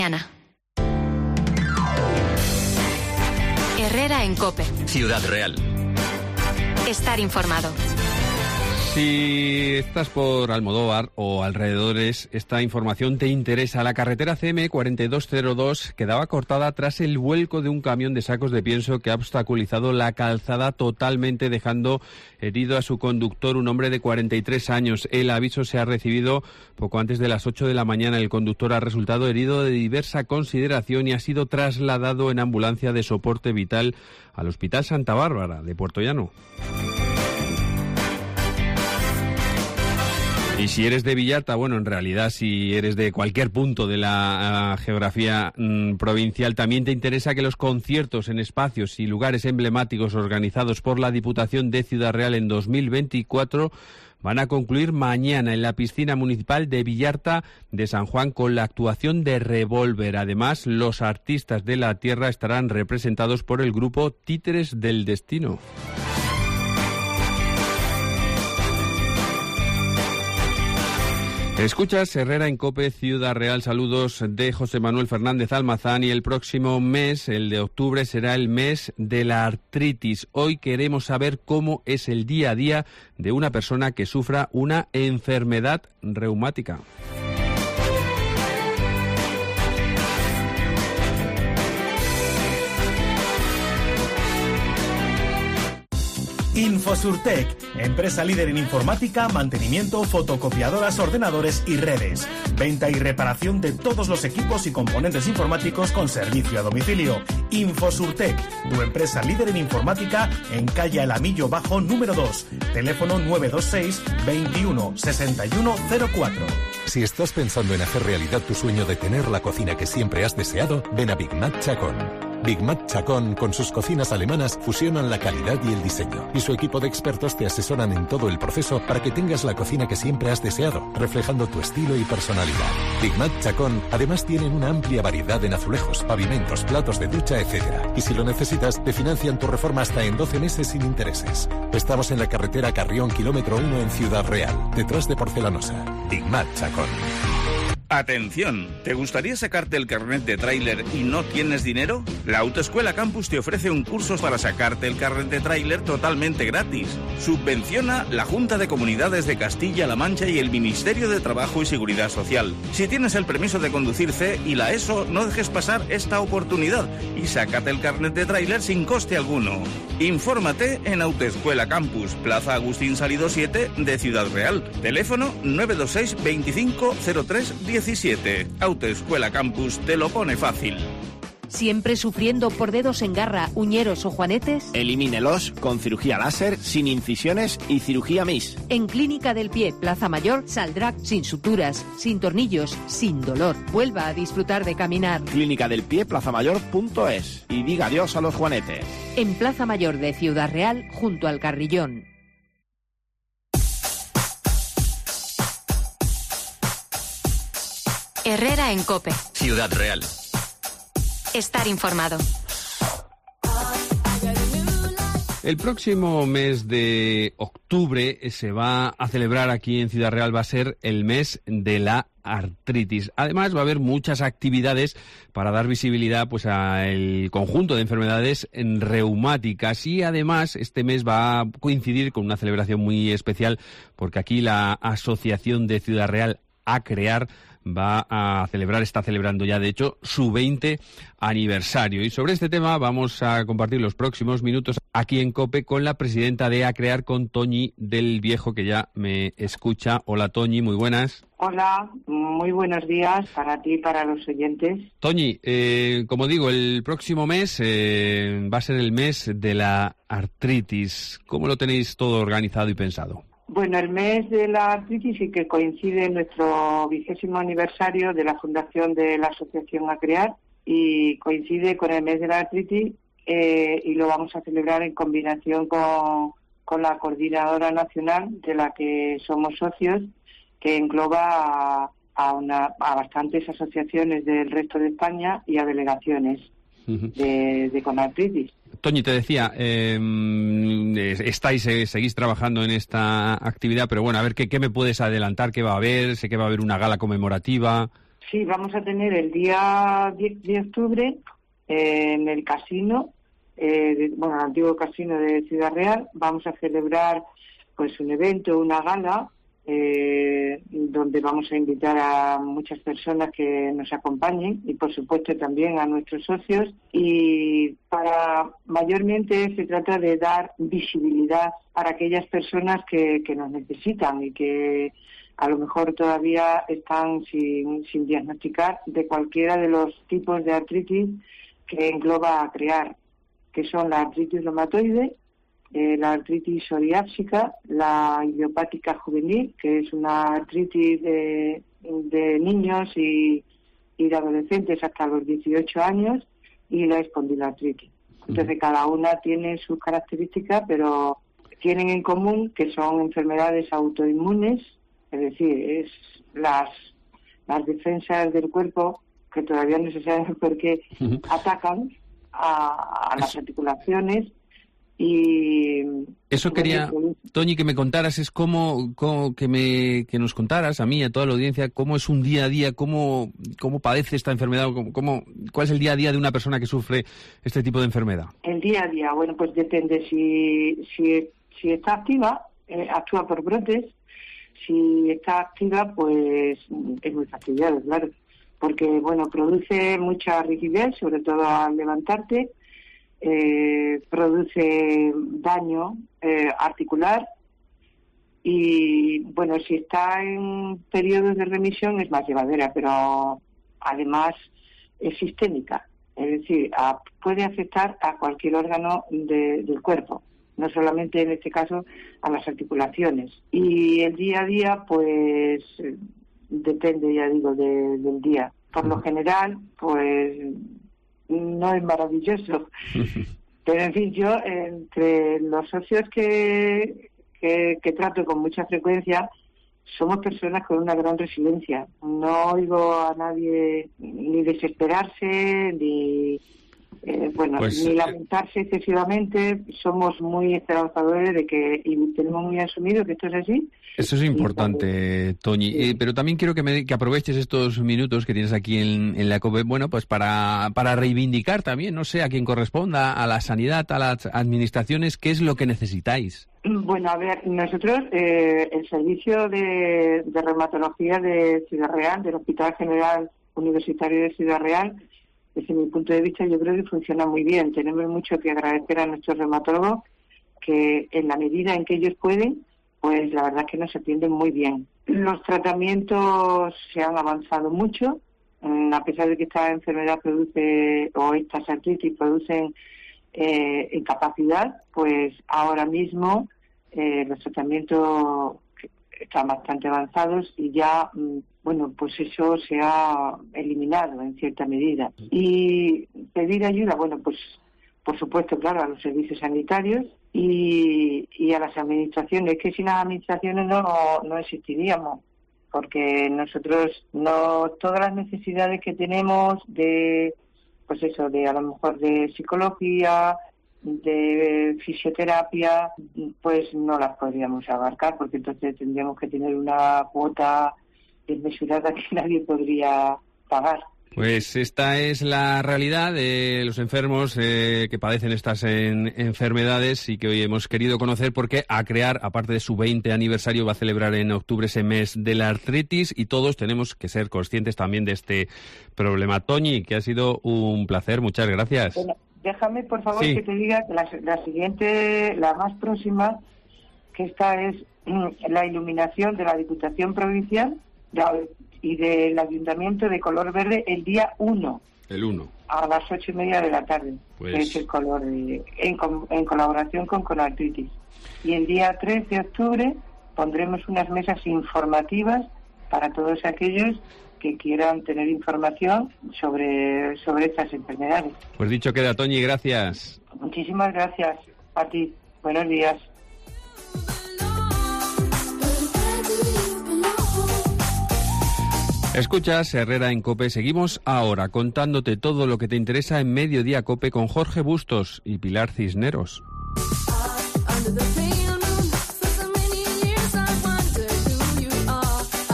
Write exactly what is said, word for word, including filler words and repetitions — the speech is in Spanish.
Mañana. Herrera en COPE. Ciudad Real. Estar informado. Si estás por Almodóvar o alrededores, esta información te interesa. La carretera C M cuarenta y dos cero dos quedaba cortada tras el vuelco de un camión de sacos de pienso que ha obstaculizado la calzada totalmente, dejando herido a su conductor, un hombre de cuarenta y tres años. El aviso se ha recibido poco antes de las ocho de la mañana. El conductor ha resultado herido de diversa consideración y ha sido trasladado en ambulancia de soporte vital al Hospital Santa Bárbara de Puerto Llano. Y si eres de Villalta, bueno, en realidad si eres de cualquier punto de la uh, geografía mm, provincial, también te interesa que los conciertos en espacios y lugares emblemáticos organizados por la Diputación de Ciudad Real en dos mil veinticuatro van a concluir mañana en la piscina municipal de Villalta de San Juan con la actuación de Revólver. Además, los artistas de la tierra estarán representados por el grupo Títeres del Destino. Escuchas Herrera en COPE, Ciudad Real. Saludos de José Manuel Fernández Almazán. Y el próximo mes, el de octubre, será el mes de la artritis. Hoy queremos saber cómo es el día a día de una persona que sufra una enfermedad reumática. Infosurtec, empresa líder en informática, mantenimiento, fotocopiadoras, ordenadores y redes. Venta y reparación de todos los equipos y componentes informáticos con servicio a domicilio. Infosurtec, tu empresa líder en informática en calle Alamillo Bajo número dos. Teléfono nueve dos seis, veintiuno, sesenta y uno cero cuatro. Si estás pensando en hacer realidad tu sueño de tener la cocina que siempre has deseado, ven a Big Mac Chacón. Big Mac Chacón, con sus cocinas alemanas, fusionan la calidad y el diseño. Y su equipo de expertos te asesoran en todo el proceso para que tengas la cocina que siempre has deseado, reflejando tu estilo y personalidad. Big Mac Chacón, además, tienen una amplia variedad en azulejos, pavimentos, platos de ducha, etcétera. Y si lo necesitas, te financian tu reforma hasta en doce meses sin intereses. Estamos en la carretera Carrión, kilómetro uno en Ciudad Real, detrás de Porcelanosa. Big Mac Chacón. Atención, ¿te gustaría sacarte el carnet de tráiler y no tienes dinero? La Autoescuela Campus te ofrece un curso para sacarte el carnet de tráiler totalmente gratis. Subvenciona la Junta de Comunidades de Castilla-La Mancha y el Ministerio de Trabajo y Seguridad Social. Si tienes el permiso de conducir C y la ESO, no dejes pasar esta oportunidad y sácate el carnet de tráiler sin coste alguno. Infórmate en Autoescuela Campus, Plaza Agustín Salido siete de Ciudad Real. Teléfono nueve dos seis, veinticinco, cero tres, diecisiete. Autoescuela Campus te lo pone fácil. ¿Siempre sufriendo por dedos en garra, uñeros o juanetes? Elimínelos con cirugía láser, sin incisiones y cirugía M I S. En Clínica del Pie, Plaza Mayor, saldrá sin suturas, sin tornillos, sin dolor. Vuelva a disfrutar de caminar. Clínica del Pie, plaza mayor punto es. Y diga adiós a los juanetes. En Plaza Mayor de Ciudad Real, junto al Carrillón. Herrera en COPE. Ciudad Real. Estar informado. El próximo mes de octubre se va a celebrar aquí en Ciudad Real, va a ser el mes de la artritis. Además, va a haber muchas actividades para dar visibilidad pues al conjunto de enfermedades reumáticas, y además este mes va a coincidir con una celebración muy especial porque aquí la Asociación de Ciudad Real A Crear va a celebrar, está celebrando ya de hecho su veinte aniversario. Y sobre este tema vamos a compartir los próximos minutos aquí en COPE con la presidenta de A Crear, con Toñi del Viejo, que ya me escucha. Hola Toñi, muy buenas. Hola, muy buenos días para ti y para los oyentes. Toñi, eh, como digo, el próximo mes eh, va a ser el mes de la artritis. ¿Cómo lo tenéis todo organizado y pensado? Bueno, el mes de la artritis sí que coincide en nuestro vigésimo aniversario de la fundación de la Asociación A Crear, y coincide con el mes de la artritis eh, y lo vamos a celebrar en combinación con, con la Coordinadora Nacional de la que somos socios, que engloba a, a, una, a bastantes asociaciones del resto de España y a delegaciones uh-huh. de, de con artritis. Toñi, te decía, eh, estáis, eh, seguís trabajando en esta actividad, pero bueno, a ver, ¿qué, qué me puedes adelantar? ¿Qué va a haber? Sé que va a haber una gala conmemorativa. Sí, vamos a tener el día diez de octubre eh, en el casino, eh, de, bueno, el antiguo casino de Ciudad Real. Vamos a celebrar pues un evento, una gala, eh, donde vamos a invitar a muchas personas que nos acompañen y por supuesto también a nuestros socios, y para mayormente se trata de dar visibilidad para aquellas personas que, que nos necesitan y que a lo mejor todavía están sin, sin diagnosticar de cualquiera de los tipos de artritis que engloba a crear, que son la artritis reumatoide, eh, la artritis psoriásica, la idiopática juvenil, que es una artritis de, de niños y, y de adolescentes hasta los dieciocho años, y la espondiloartritis. Entonces cada una tiene sus características, pero tienen en común que son enfermedades autoinmunes, es decir, es las, las defensas del cuerpo, que todavía no se sabe por qué, uh-huh. atacan a, a las articulaciones. Y eso quería, Toñi, que me contaras, es cómo, cómo que me que nos contaras a mí, a toda la audiencia, cómo es un día a día, cómo, cómo padece esta enfermedad, cómo, cómo, cuál es el día a día de una persona que sufre este tipo de enfermedad. El día a día, bueno, pues depende. Si, si, si está activa, eh, actúa por brotes. Si está activa, pues es muy fastidiado, claro, porque, bueno, produce mucha rigidez, sobre todo al levantarte, eh, produce daño eh, articular y, bueno, si está en periodos de remisión es más llevadera, pero además es sistémica, es decir, a, puede afectar a cualquier órgano de, del cuerpo, no solamente en este caso a las articulaciones. Y el día a día, pues, depende, ya digo, de, del día. Por lo general, pues, no es maravilloso. Pero, en fin, yo, entre los socios que, que, que trato con mucha frecuencia, somos personas con una gran resiliencia. No oigo a nadie ni desesperarse, ni... Eh, bueno, pues, ni lamentarse excesivamente. Somos muy esperanzadores de que, y tenemos muy asumido que esto es así. Eso es importante, Toñi. Sí. Eh, pero también quiero que, me, que aproveches estos minutos que tienes aquí en, en la COPE, bueno, pues para, para reivindicar también, no sé, a quien corresponda, a la sanidad, a las administraciones, ¿qué es lo que necesitáis? Bueno, a ver, nosotros, eh, el servicio de, de reumatología de Ciudad Real, del Hospital General Universitario de Ciudad Real, desde mi punto de vista, yo creo que funciona muy bien. Tenemos mucho que agradecer a nuestros reumatólogos, que en la medida en que ellos pueden, pues la verdad es que nos atienden muy bien. Los tratamientos se han avanzado mucho, a pesar de que esta enfermedad produce, o estas artritis producen eh, incapacidad, pues ahora mismo eh, los tratamientos están bastante avanzados y ya, bueno, pues eso se ha eliminado en cierta medida. Y pedir ayuda, bueno, pues por supuesto, claro, a los servicios sanitarios y, y a las administraciones, que sin las administraciones no, no existiríamos, porque nosotros no, todas las necesidades que tenemos de, pues eso, de a lo mejor de psicología, de fisioterapia, pues no las podríamos abarcar, porque entonces tendríamos que tener una cuota desmesurada que nadie podría pagar. Pues esta es la realidad de los enfermos eh, que padecen estas en, enfermedades y que hoy hemos querido conocer, porque ACREAR, aparte de su veinte aniversario, va a celebrar en octubre ese mes de la artritis, y todos tenemos que ser conscientes también de este problema. Toñi, que ha sido un placer, muchas gracias. Bueno, déjame, por favor, sí. que te diga que la, la siguiente, la más próxima, que esta es mm, la iluminación de la Diputación Provincial de, y del Ayuntamiento de color verde el día uno. El uno. A las ocho y media de la tarde, pues... que es el color, de, en, en colaboración con Conartritis. Y el día tres de octubre pondremos unas mesas informativas para todos aquellos que quieran tener información sobre, sobre estas enfermedades. Pues dicho queda, Toñi, gracias. Muchísimas gracias a ti. Buenos días. Escuchas Herrera en COPE. Seguimos ahora contándote todo lo que te interesa en Mediodía COPE con Jorge Bustos y Pilar Cisneros.